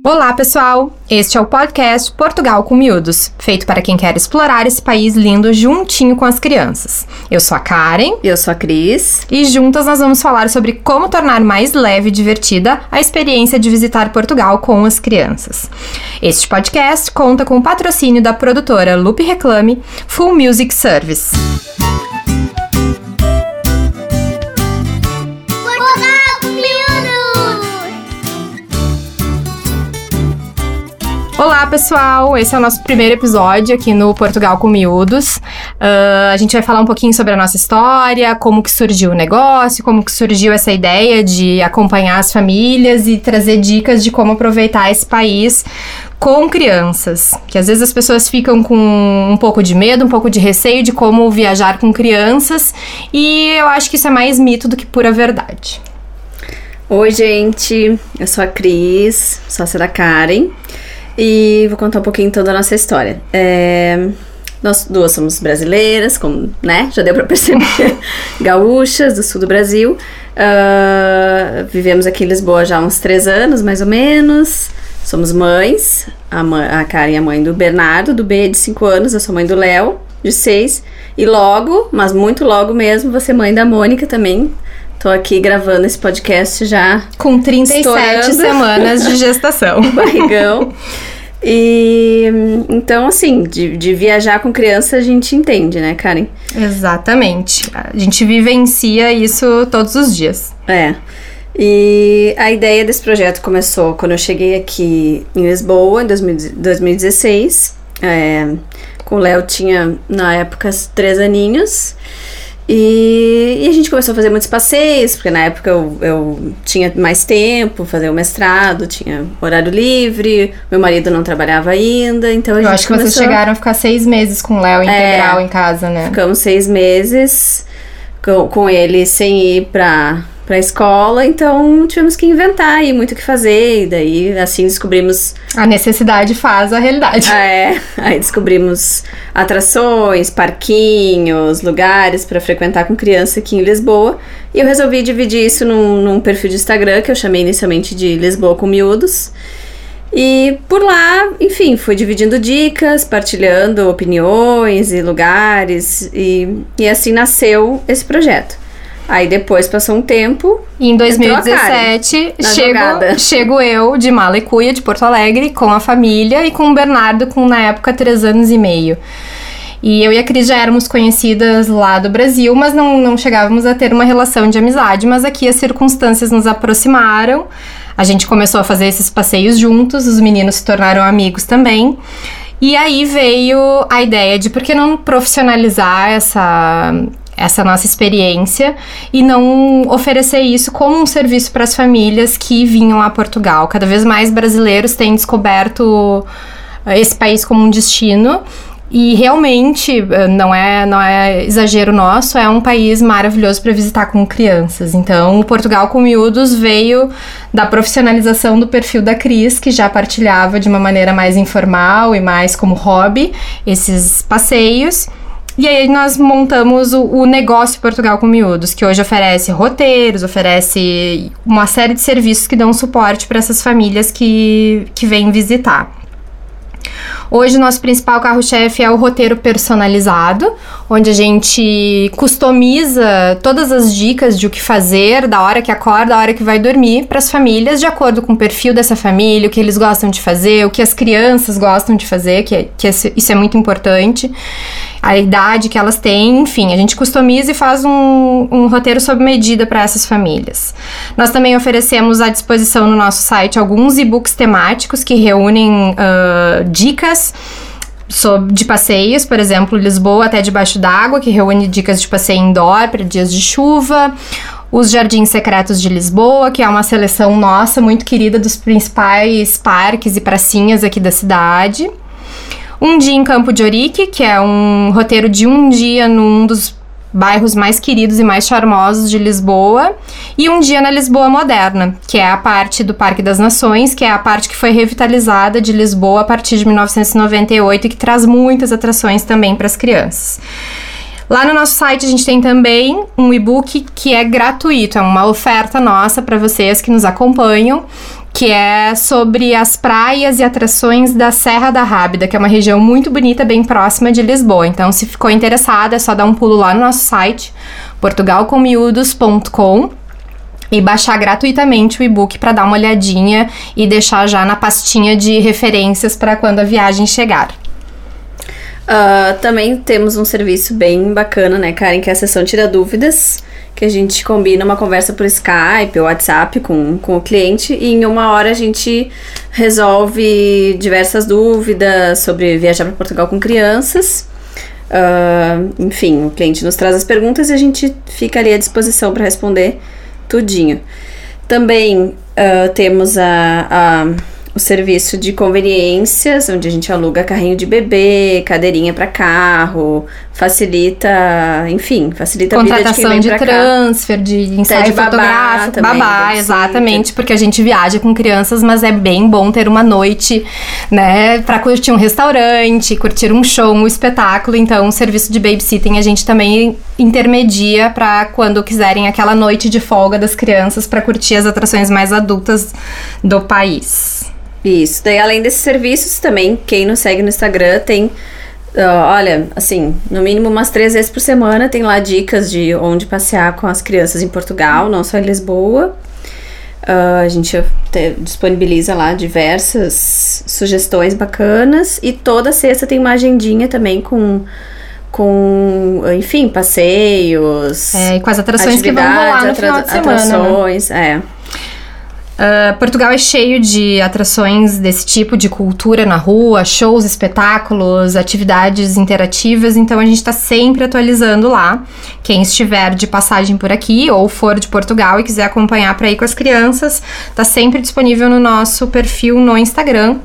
Olá, pessoal! Este é o podcast Portugal com Miúdos, feito para quem quer explorar esse país lindo juntinho com as crianças. Eu sou a Karen. Eu sou a Cris. E juntas nós vamos falar sobre como tornar mais leve e divertida a experiência de visitar Portugal com as crianças. Este podcast conta com o patrocínio da produtora Lupe Reclame, Full Music Service. Olá, pessoal! Esse é o nosso primeiro episódio aqui no Portugal com Miúdos. A gente vai falar um pouquinho sobre a nossa história, como que surgiu o negócio, como que surgiu essa ideia de acompanhar as famílias e trazer dicas de como aproveitar esse país com crianças. Que às vezes as pessoas ficam com um pouco de medo, um pouco de receio de como viajar com crianças, e eu acho que isso é mais mito do que pura verdade. Oi, gente! Eu sou a Cris, sócia da Karen. E vou contar um pouquinho toda a nossa história. Nós duas somos brasileiras, como, né, já deu pra perceber, gaúchas do sul do Brasil. Vivemos aqui em Lisboa já há uns 3 anos, mais ou menos. Somos mães, a Karen é a mãe do Bernardo, do B, de 5 anos. Eu sou mãe do Léo, de 6. E logo, mas muito logo mesmo, vou ser mãe da Mônica também. Tô aqui gravando esse podcast já com 37 semanas de gestação. Barrigão. E então, assim, de viajar com criança a gente entende, né, Karen? Exatamente. A gente vivencia isso todos os dias. E a ideia desse projeto começou quando eu cheguei aqui em Lisboa, em 2016. Com o Léo tinha, na época, 3 aninhos. E a gente começou a fazer muitos passeios, porque na época eu tinha mais tempo, fazer o mestrado, tinha horário livre, meu marido não trabalhava ainda, então a gente acho que vocês chegaram a ficar 6 meses com o Léo integral em casa, né? Ficamos 6 meses com ele sem ir pra escola, então tivemos que inventar e muito o que fazer, e daí assim descobrimos... A necessidade faz a realidade. Aí descobrimos atrações, parquinhos, lugares para frequentar com criança aqui em Lisboa, e eu resolvi dividir isso num perfil de Instagram, que eu chamei inicialmente de Lisboa com Miúdos, e por lá, enfim, fui dividindo dicas, partilhando opiniões e lugares, e assim nasceu esse projeto. Aí depois passou um tempo. E em 2017 chego eu de mala e cuia de Porto Alegre com a família e com o Bernardo com na época 3 anos e meio. E eu e a Cris já éramos conhecidas lá do Brasil, mas não chegávamos a ter uma relação de amizade. Mas aqui as circunstâncias nos aproximaram. A gente começou a fazer esses passeios juntos, os meninos se tornaram amigos também. E aí veio a ideia de por que não profissionalizar essa nossa experiência e não oferecer isso como um serviço para as famílias que vinham a Portugal. Cada vez mais brasileiros têm descoberto esse país como um destino e realmente não é exagero nosso, é um país maravilhoso para visitar com crianças. Então, o Portugal com Miúdos veio da profissionalização do perfil da Cris, que já partilhava de uma maneira mais informal e mais como hobby esses passeios. E aí nós montamos o negócio Portugal com Miúdos, que hoje oferece roteiros, oferece uma série de serviços que dão suporte para essas famílias que vêm visitar. Hoje o nosso principal carro-chefe é o roteiro personalizado, onde a gente customiza todas as dicas de o que fazer, da hora que acorda, da hora que vai dormir, para as famílias, de acordo com o perfil dessa família, o que eles gostam de fazer, o que as crianças gostam de fazer, que isso é muito importante, a idade que elas têm, enfim, a gente customiza e faz um roteiro sob medida para essas famílias. Nós também oferecemos à disposição no nosso site alguns e-books temáticos que reúnem dicas de passeios, por exemplo, Lisboa até debaixo d'água, que reúne dicas de passeio indoor para dias de chuva, os Jardins Secretos de Lisboa, que é uma seleção nossa muito querida dos principais parques e pracinhas aqui da cidade, um dia em Campo de Ourique, que é um roteiro de um dia num dos bairros mais queridos e mais charmosos de Lisboa, e um dia na Lisboa Moderna, que é a parte do Parque das Nações, que é a parte que foi revitalizada de Lisboa a partir de 1998 e que traz muitas atrações também para as crianças. Lá no nosso site a gente tem também um e-book que é gratuito, é uma oferta nossa para vocês que nos acompanham, que é sobre as praias e atrações da Serra da Rábida, que é uma região muito bonita, bem próxima de Lisboa. Então, se ficou interessada, é só dar um pulo lá no nosso site, portugalcommiudos.com, e baixar gratuitamente o e-book para dar uma olhadinha e deixar já na pastinha de referências para quando a viagem chegar. Também temos um serviço bem bacana, né, Karen, que é a sessão Tira Dúvidas, que a gente combina uma conversa por Skype ou WhatsApp com o cliente, e em 1 hora a gente resolve diversas dúvidas sobre viajar para Portugal com crianças. Enfim, o cliente nos traz as perguntas e a gente fica ali à disposição para responder tudinho. Também temos o serviço de conveniências, onde a gente aluga carrinho de bebê, cadeirinha para carro, facilita a vida de quem vem pra cá. Contratação de transfer, de ensaio fotográfico, babá, exatamente, porque a gente viaja com crianças, mas é bem bom ter uma noite, né, pra curtir um restaurante, curtir um show, um espetáculo. Então, o serviço de babysitting a gente também intermedia pra quando quiserem aquela noite de folga das crianças pra curtir as atrações mais adultas do país. Isso, daí além desses serviços também, quem nos segue no Instagram tem, olha, assim, no mínimo umas 3 vezes por semana tem lá dicas de onde passear com as crianças em Portugal, não só em Lisboa. A gente disponibiliza lá diversas sugestões bacanas, e toda sexta tem uma agendinha também com enfim, passeios. E com as atrações que vão rolar no final de semana, atrações, né? Portugal é cheio de atrações desse tipo, de cultura na rua, shows, espetáculos, atividades interativas, então a gente está sempre atualizando lá. Quem estiver de passagem por aqui ou for de Portugal e quiser acompanhar para ir com as crianças, tá sempre disponível no nosso perfil no Instagram,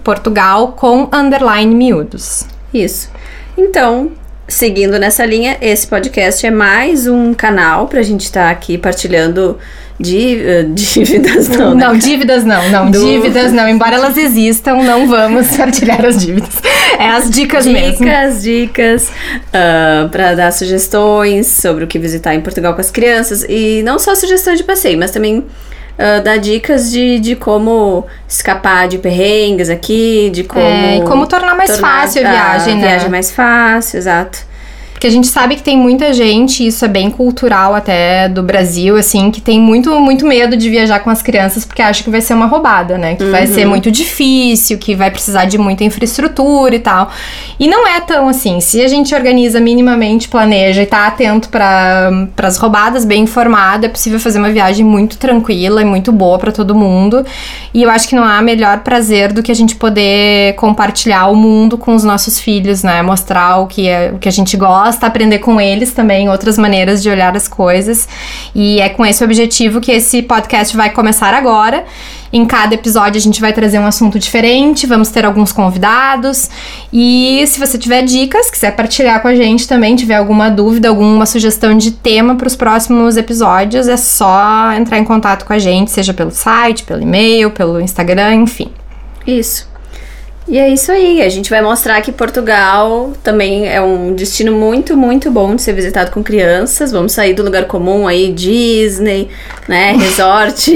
Portugal_miúdos. Isso. Então, seguindo nessa linha, esse podcast é mais um canal pra gente estar aqui partilhando dívidas, não, né? Não, dívidas não. Dívidas não. Embora elas existam, não vamos partilhar as dívidas. É as dicas mesmo. Dicas, para dar sugestões sobre o que visitar em Portugal com as crianças. E não só sugestões de passeio, mas também dar dicas de como escapar de perrengues aqui, de como... e como tornar mais fácil a viagem, né? Viagem mais fácil, exato. Porque a gente sabe que tem muita gente, isso é bem cultural até do Brasil, assim, que tem muito, muito medo de viajar com as crianças porque acha que vai ser uma roubada, né? Que vai ser muito difícil, que vai precisar de muita infraestrutura e tal. E não é tão assim. Se a gente organiza minimamente, planeja e tá atento para as roubadas, bem informado, é possível fazer uma viagem muito tranquila e muito boa para todo mundo. E eu acho que não há melhor prazer do que a gente poder compartilhar o mundo com os nossos filhos, né? Mostrar o que a gente gosta, aprender com eles também outras maneiras de olhar as coisas, e é com esse objetivo que esse podcast vai começar agora. Em cada episódio a gente vai trazer um assunto diferente, vamos ter alguns convidados, e se você tiver dicas, quiser partilhar com a gente também, tiver alguma dúvida, alguma sugestão de tema para os próximos episódios, é só entrar em contato com a gente, seja pelo site, pelo e-mail, pelo Instagram, enfim. Isso. E é isso aí, a gente vai mostrar que Portugal também é um destino muito, muito bom de ser visitado com crianças. Vamos sair do lugar comum aí, Disney, né, resort.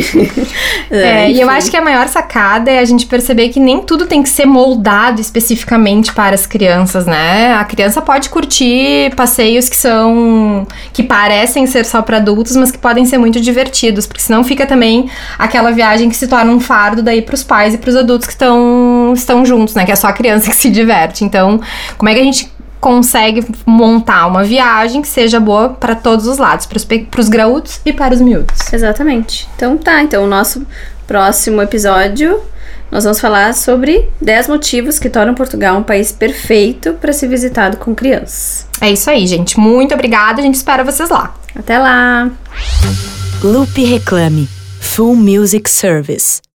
E eu acho que a maior sacada é a gente perceber que nem tudo tem que ser moldado especificamente para as crianças, né? A criança pode curtir passeios que parecem ser só para adultos, mas que podem ser muito divertidos, porque senão fica também aquela viagem que se torna um fardo daí para os pais e para os adultos que estão juntos, né? Que é só a criança que se diverte. Então, como é que a gente consegue montar uma viagem que seja boa para todos os lados, para os graúdos e para os miúdos? Exatamente. Então o nosso próximo episódio nós vamos falar sobre 10 motivos que tornam Portugal um país perfeito para ser visitado com crianças. É isso aí, gente. Muito obrigada. A gente espera vocês lá. Até lá! Loop Reclame Full Music Service.